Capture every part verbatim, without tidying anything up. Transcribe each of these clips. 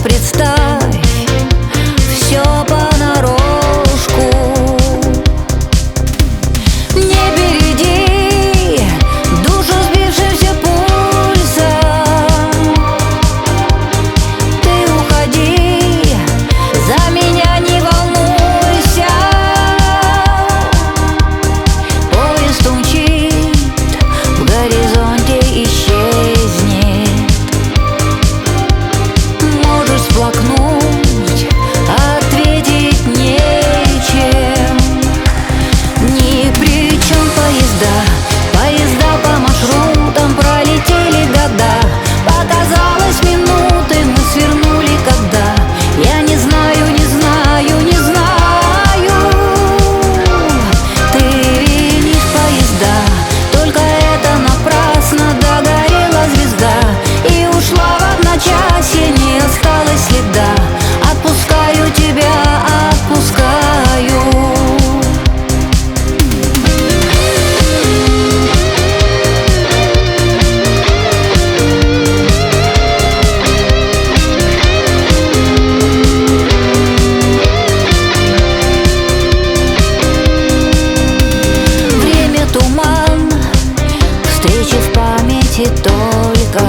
представь, все понарошку. Не береди душу сбившимся пульсом. Ты уходи, за меня не волнуйся. Поезд умчит, в горизонте исчезнет. Можешь всплакнуть, ответить нечем. Ни при чем поезда, поезда по маршрутам пролетели года. Показалось минуты, мы свернули когда. Я не знаю, не знаю, не знаю. Ты винишь поезда, только это напрасно. Догорела звезда и ушла в одночасье, не осталось следа. Отпускаю тебя, отпускаю. Время туман, встречи в памяти только.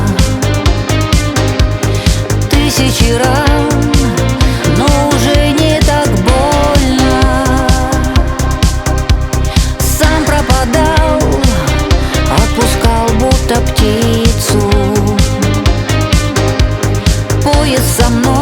Тысячи ран, но уже не так больно. Сам пропадал, отпускал будто птицу. Поезд со мной